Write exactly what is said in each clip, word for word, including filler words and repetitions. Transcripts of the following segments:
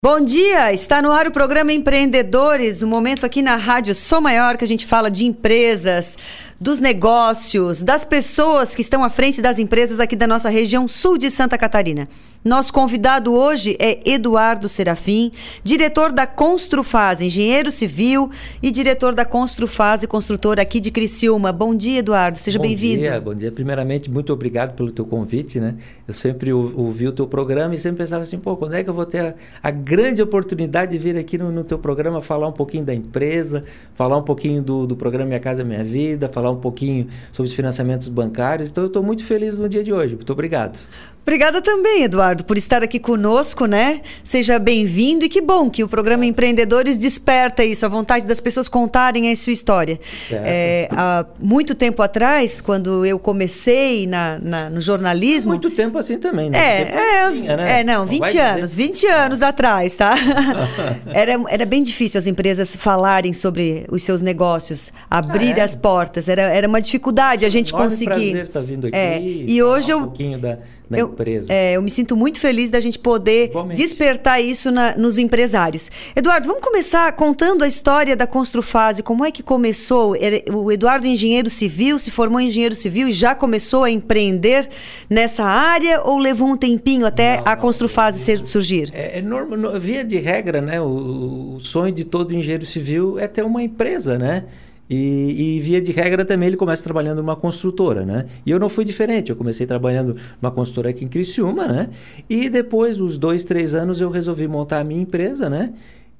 Bom dia, está no ar o programa Empreendedores, um momento aqui na Rádio Som Maior que a gente fala de empresas, dos negócios, das pessoas que estão à frente das empresas aqui da nossa região sul de Santa Catarina. Nosso convidado hoje é Eduardo Serafim, diretor da Construfase, engenheiro civil e diretor da Construfase, construtora aqui de Criciúma. Bom dia, Eduardo, seja bem-vindo. Bom dia, bom dia. Primeiramente, muito obrigado pelo teu convite, né? Eu sempre ouvi o teu programa e sempre pensava assim, pô, quando é que eu vou ter a, a grande oportunidade de vir aqui no, no teu programa falar um pouquinho da empresa, falar um pouquinho do, do programa Minha Casa Minha Vida, falar um pouquinho sobre os financiamentos bancários. Então, eu estou muito feliz no dia de hoje. Muito obrigado. Obrigada também, Eduardo, por estar aqui conosco, né? Seja bem-vindo e que bom que o programa Empreendedores desperta isso, a vontade das pessoas contarem a sua história. É, há muito tempo atrás, quando eu comecei na, na, no jornalismo... Muito tempo assim também, né? É, é, tinha, né? é, não, vinte anos, vinte anos atrás, tá? era, era bem difícil as empresas falarem sobre os seus negócios, abrir ah, é? as portas, era, era uma dificuldade a gente Enorme conseguir... prazer estar vindo aqui é, e hoje um eu... pouquinho da... Na eu, empresa. É, eu me sinto muito feliz da gente poder Igualmente. despertar isso na, nos empresários. Eduardo, vamos começar contando a história da Construfase. Como é que começou? O Eduardo, engenheiro civil, se formou em engenheiro civil e já começou a empreender nessa área ou levou um tempinho até não, a Construfase não, ser, surgir? É, é normal, via de regra, né? O, o sonho de todo engenheiro civil é ter uma empresa, né? E, e, via de regra, também ele começa trabalhando numa construtora, né? E eu não fui diferente, eu comecei trabalhando numa construtora aqui em Criciúma, né? E depois, uns dois, três anos, eu resolvi montar a minha empresa, né?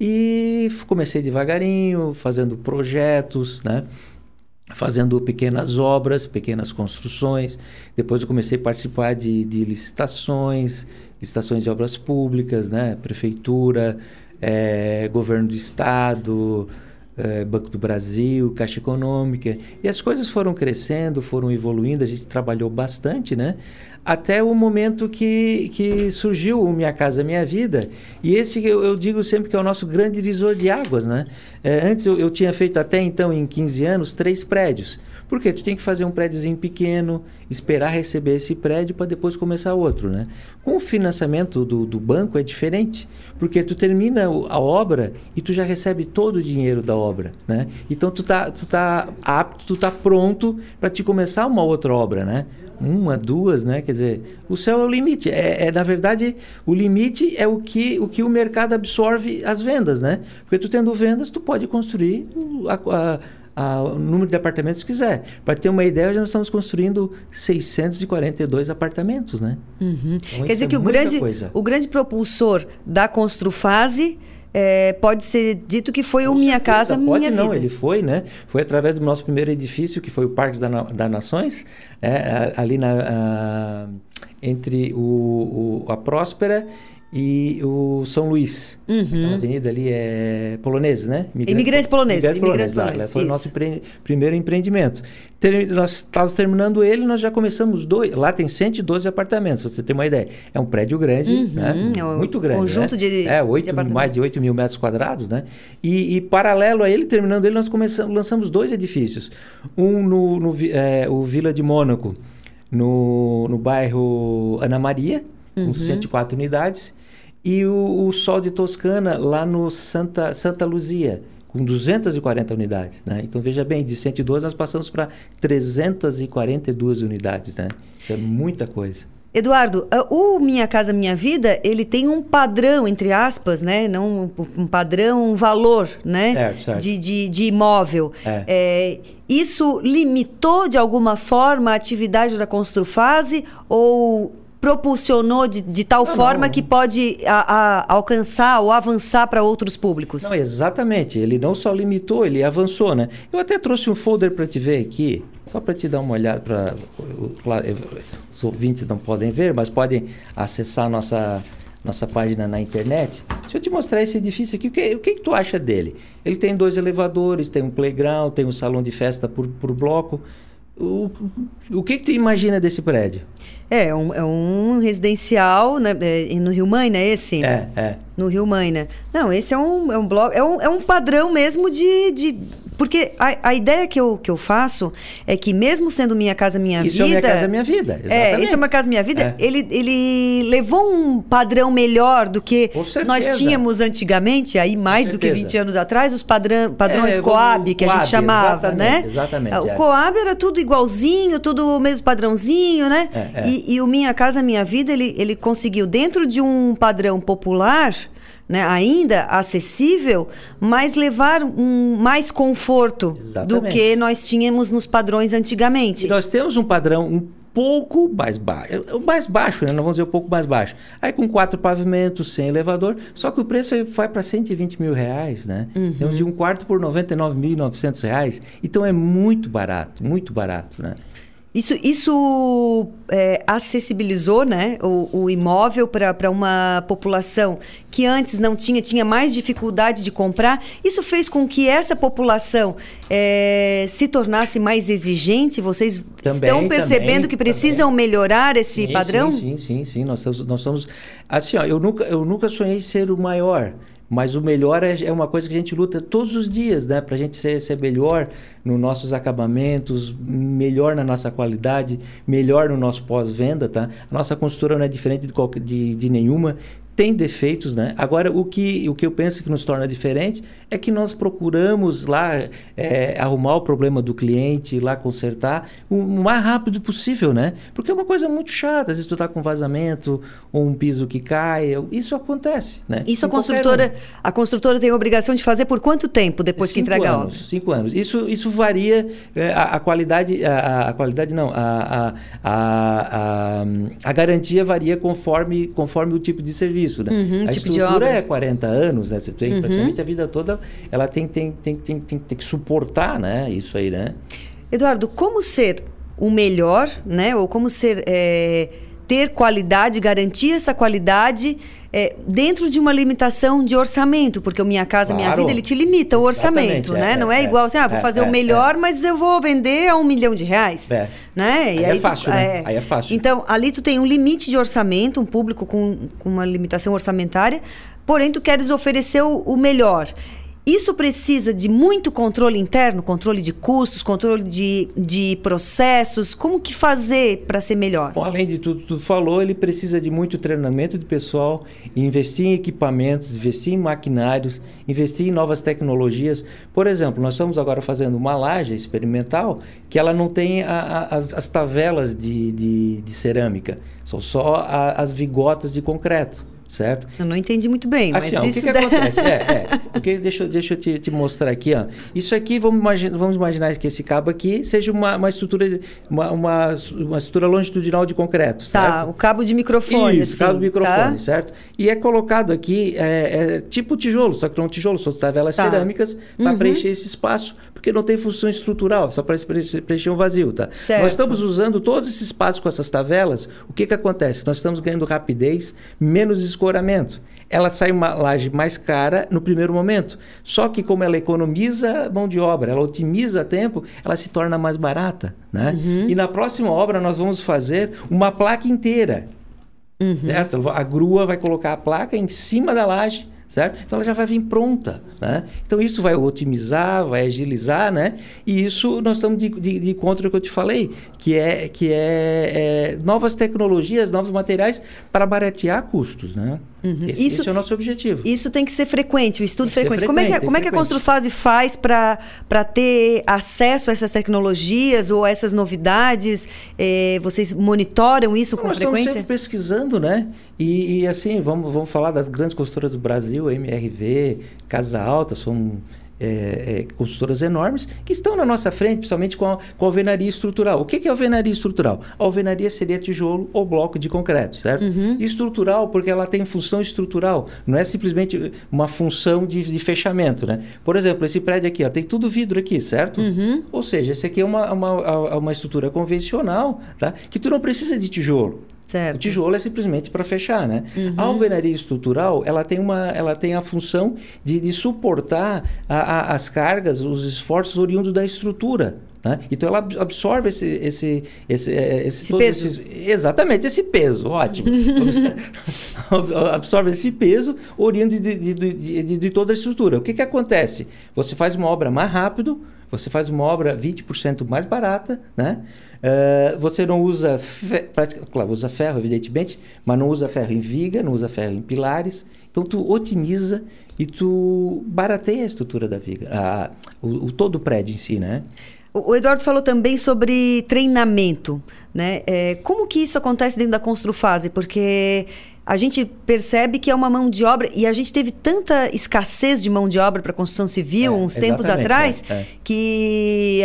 E comecei devagarinho, fazendo projetos, né? Fazendo pequenas obras, pequenas construções. Depois eu comecei a participar de, de licitações, licitações de obras públicas, né? Prefeitura, é, governo do estado... É, Banco do Brasil, Caixa Econômica, e as coisas foram crescendo, foram evoluindo, a gente trabalhou bastante, né? Até o momento que, que surgiu o Minha Casa Minha Vida, e esse eu, eu digo sempre que é o nosso grande divisor de águas, né? É, antes eu, eu tinha feito até então, em quinze anos, três prédios. Por quê? Tu tem que fazer um prédiozinho pequeno, esperar receber esse prédio para depois começar outro, né? Com o financiamento do, do banco é diferente, porque tu termina a obra e tu já recebe todo o dinheiro da obra, né? Então tu tá, tu tá apto, tu tá pronto para te começar uma outra obra, né? Uma, duas, né? Quer dizer, o céu é o limite. É, é, na verdade, o limite é o que, o que o mercado absorve as vendas, né? Porque tu tendo vendas, tu pode construir a, a A, o número de apartamentos que quiser. Para ter uma ideia, já nós estamos construindo seiscentos e quarenta e dois apartamentos, né? Uhum. Então, quer dizer que é o, grande, o grande propulsor da Construfase é, pode ser dito que foi o Minha Casa Minha pode, Vida. Não, ele foi, né? Foi através do nosso primeiro edifício, que foi o Parques da, da Nações, é, ali na, a, entre o, o, a Próspera e o São Luís. Uhum. A avenida ali é polonesa, né? Imigrante, Imigrante polonês. Imigrante polonês. Lá, lá foi o nosso empre... primeiro empreendimento. Ter... Nós estávamos terminando ele, nós já começamos dois. Lá tem cento e doze apartamentos, pra você ter uma ideia. É um prédio grande, uhum. né? É um muito grande. Conjunto né? de, é, oito, de apartamentos. Mais de oito mil metros quadrados, né? E, e paralelo a ele, terminando ele, nós começamos, lançamos dois edifícios. Um no, no é, o Vila de Mônaco, no, no bairro Ana Maria, uhum. com cento e quatro unidades. E o, o Sol de Toscana, lá no Santa, Santa Luzia, com duzentas e quarenta unidades, né? Então, veja bem, de cento e doze nós passamos para trezentas e quarenta e duas unidades, né? Isso é muita coisa. Eduardo, o Minha Casa Minha Vida, ele tem um padrão, entre aspas, né? Não um padrão, um valor, né? Certo, certo. De, de, de imóvel. É. É, isso limitou, de alguma forma, a atividade da Construfase ou... propulsionou de, de tal não, forma não. que pode a, a, alcançar ou avançar para outros públicos? Não, exatamente. Ele não só limitou, ele avançou, né? Eu até trouxe um folder para te ver aqui, só para te dar uma olhada. Pra, claro, os ouvintes não podem ver, mas podem acessar a nossa, nossa página na internet. Deixa eu te mostrar esse edifício aqui. O que, o que, que tu acha dele? Ele tem dois elevadores, tem um playground, tem um salão de festa por, por bloco. O, o que, que tu imagina desse prédio? É um, é um residencial, né, é, no Rio Maina, esse? É, é. No Rio Maina. Não, esse é um, é um bloco, é um, é um padrão mesmo de, de Porque a, a ideia que eu, que eu faço é que mesmo sendo Minha Casa Minha isso Vida... Isso é Minha Casa Minha Vida, exatamente. É, isso é Minha Casa Minha Vida. É. Ele, ele levou um padrão melhor do que nós tínhamos antigamente, aí mais do que vinte anos atrás, os padrão, padrões é, Coab, que Coab, a gente chamava, exatamente, né? Exatamente. O é. Coab era tudo igualzinho, tudo o mesmo padrãozinho, né? É, é. E, e o Minha Casa Minha Vida, ele, ele conseguiu, dentro de um padrão popular... Né, ainda acessível, mas levar um mais conforto Exatamente. Do que nós tínhamos nos padrões antigamente. E nós temos um padrão um pouco mais baixo, o mais baixo, né? Não vamos dizer um pouco mais baixo. Aí com quatro pavimentos, sem elevador, só que o preço vai para cento e vinte mil reais, né? Uhum. Temos de um quarto por noventa e nove mil e novecentos reais, então é muito barato, muito barato, né? Isso, isso é, acessibilizou, né, o, o imóvel para uma população que antes não tinha, tinha mais dificuldade de comprar. Isso fez com que essa população é, se tornasse mais exigente? Vocês também, estão percebendo também, que precisam também. melhorar esse sim, padrão? Sim, sim, sim. sim. Nós, estamos, nós somos... Assim, ó, eu, nunca, eu nunca sonhei ser o maior. Mas o melhor é, é uma coisa que a gente luta todos os dias, né? Para a gente ser, ser melhor nos nossos acabamentos, melhor na nossa qualidade, melhor no nosso pós-venda, tá? A nossa construtora não é diferente de, qualquer, de, de nenhuma. Tem defeitos, né? Agora, o que, o que eu penso que nos torna diferente é que nós procuramos lá é, arrumar o problema do cliente, lá consertar o, o mais rápido possível, né? Porque é uma coisa muito chata. Às vezes tu tá com vazamento ou um piso que cai. Isso acontece, né? Isso a construtora, um. a construtora tem a obrigação de fazer por quanto tempo depois cinco que entrega anos, a obra? Cinco anos. Isso, isso varia, é, a, a qualidade, a, a qualidade não, a, a, a, a, a garantia varia conforme, conforme o tipo de serviço. Né? Uhum, a tipo estrutura de é quarenta anos, né? Você tem uhum. praticamente a vida toda, ela tem, tem, tem, tem, tem, tem que suportar, né? Isso aí, né? Eduardo, como ser o melhor, né? Ou como ser, é, ter qualidade, garantir essa qualidade é, dentro de uma limitação de orçamento, porque o Minha Casa Minha Claro. Vida, ele te limita o orçamento, é, né? É, não é, é igual assim, ah, vou é, fazer é, o melhor, é. mas eu vou vender a um milhão de reais. É. Né? E aí, aí é fácil, tu, né? É... Aí é fácil. Então, ali tu tem um limite de orçamento, um público com, com uma limitação orçamentária, porém tu queres oferecer o, o melhor. Isso precisa de muito controle interno, controle de custos, controle de, de processos. Como que fazer para ser melhor? Bom, além de tudo que tu falou, ele precisa de muito treinamento de pessoal, investir em equipamentos, investir em maquinários, investir em novas tecnologias. Por exemplo, nós estamos agora fazendo uma laje experimental que ela não tem a, a, as, as tavelas de, de, de cerâmica, são só a, as vigotas de concreto. Certo? Eu não entendi muito bem, assim, mas ó, isso... O que, que acontece? É, é, porque deixa, deixa eu te, te mostrar aqui, ó. Isso aqui, vamos imaginar, vamos imaginar que esse cabo aqui seja uma, uma estrutura, uma, uma, uma estrutura longitudinal de concreto, certo? Tá, o cabo de microfone, Isso, assim, cabo de microfone, tá? certo? E é colocado aqui, é, é tipo tijolo, só que não é um tijolo, são tavelas tá. cerâmicas para uhum. preencher esse espaço, porque não tem função estrutural, só para preencher um vazio, tá? Certo. Nós estamos usando todo esse espaço com essas tavelas, o que que acontece? Nós estamos ganhando rapidez, menos escoramento. Ela sai uma laje mais cara no primeiro momento. Só que como ela economiza mão de obra, ela otimiza tempo, ela se torna mais barata, né? Uhum. E na próxima obra nós vamos fazer uma placa inteira, uhum. certo? A grua vai colocar a placa em cima da laje, certo? Então ela já vai vir pronta, né? Então isso vai otimizar, vai agilizar, né? E isso nós estamos de, de, de contra o que eu te falei, que é, que é, é novas tecnologias, novos materiais para baratear custos, né? Uhum. Esse, isso, esse é o nosso objetivo. Isso tem que ser frequente, o estudo frequente. frequente. Como é que, como é que a Construfase faz para ter acesso a essas tecnologias ou a essas novidades? É, vocês monitoram isso com nós frequência? Nós estamos sempre pesquisando, né? E, e assim, vamos, vamos falar das grandes construtoras do Brasil, M R V, Casa Alta, são... É, é, construtoras enormes que estão na nossa frente, principalmente com a, com a alvenaria estrutural. O que, que é alvenaria estrutural? A alvenaria seria tijolo ou bloco de concreto, certo? Uhum. Estrutural porque ela tem função estrutural, não é simplesmente uma função de, de fechamento, né? Por exemplo, esse prédio aqui, ó, tem tudo vidro aqui, certo? Uhum. Ou seja, esse aqui é uma, uma, uma estrutura convencional, tá? Que tu não precisa de tijolo. Certo. O tijolo é simplesmente para fechar, né? Uhum. A alvenaria estrutural, ela tem, uma, ela tem a função de, de suportar a, a, as cargas, os esforços oriundos da estrutura, Né? Então ela absorve esse, esse, esse, esse, esse peso. Esses, exatamente, esse peso, ótimo. Absorve esse peso oriundo de, de, de, de, de toda a estrutura. O que, que acontece? Você faz uma obra mais rápido, você faz uma obra vinte por cento mais barata, né? Uh, você não usa, fe... claro, usa ferro, evidentemente, mas não usa ferro em viga, não usa ferro em pilares. Então, tu otimiza e tu barateia a estrutura da viga, a, o, o, todo o prédio em si, né? O Eduardo falou também sobre treinamento, né? É, como que isso acontece dentro da Construfase? Porque a gente percebe que é uma mão de obra, e a gente teve tanta escassez de mão de obra para construção civil, é, uns tempos atrás, é, é. que...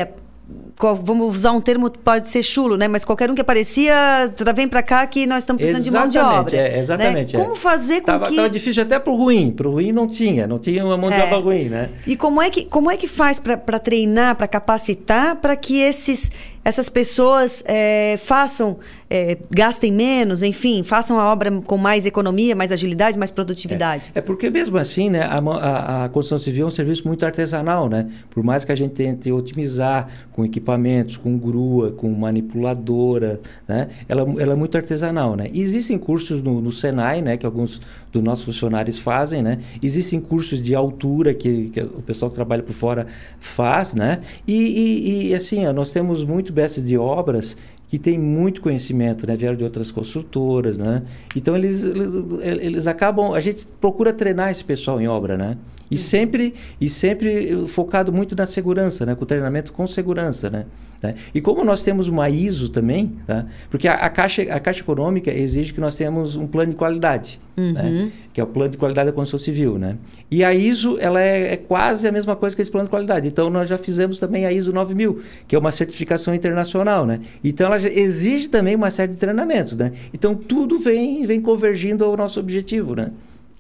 vamos usar um termo, pode ser chulo, né? Mas qualquer um que aparecia, vem para cá que nós estamos precisando exatamente, de mão de obra. É, exatamente. Né? Como fazer com tava, que... Tava difícil até para o ruim. Para o ruim não tinha, não tinha uma mão de é. obra ruim, né? E como é que, como é que faz para treinar, para capacitar, para que esses, essas pessoas é, façam, é, gastem menos, enfim, façam a obra com mais economia, mais agilidade, mais produtividade? É, é porque mesmo assim, né, a, a, a construção civil é um serviço muito artesanal, né? Por mais que a gente tente otimizar com equipamentos, com grua, com manipuladora, né? Ela, ela é muito artesanal, né? E existem cursos no, no Senai, né? Que alguns dos nossos funcionários fazem, né? Existem cursos de altura que, que o pessoal que trabalha por fora faz, né? E, e, e assim, ó, nós temos muito mestres de obras que tem muito conhecimento, né? Vieram de outras construtoras, né? Então, eles, eles, eles acabam... A gente procura treinar esse pessoal em obra, né? E sempre, e sempre focado muito na segurança, né? Com treinamento com segurança, né? E como nós temos uma I S O também, tá? Porque a, a, Caixa, a Caixa Econômica exige que nós tenhamos um plano de qualidade, uhum. né? Que é o plano de qualidade da construção civil, né? E a I S O, ela é, é quase a mesma coisa que esse plano de qualidade. Então, nós já fizemos também a I S O nove mil, que é uma certificação internacional, né? Então, ela exige também uma série de treinamentos, né? Então, tudo vem, vem convergindo ao nosso objetivo, né?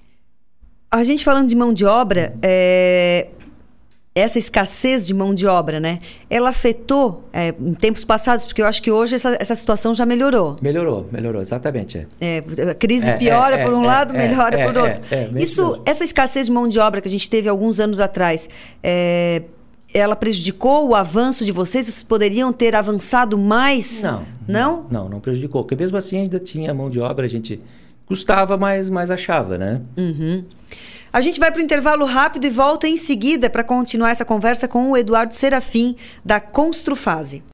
A gente falando de mão de obra, é, essa escassez de mão de obra, né? Ela afetou é, em tempos passados, porque eu acho que hoje essa, essa situação já melhorou. Melhorou, melhorou, exatamente. É. É, a crise é, piora é, por um é, lado, é, melhora é, por outro. É, é, Isso, mesmo. Essa escassez de mão de obra que a gente teve alguns anos atrás, é, ela prejudicou o avanço de vocês? Vocês poderiam ter avançado mais? Não. Não? Não, não prejudicou, porque mesmo assim ainda tinha mão de obra, a gente... Custava, mas, mas achava, né? Uhum. A gente vai para o intervalo rápido e volta em seguida para continuar essa conversa com o Eduardo Serafim, da Construfase.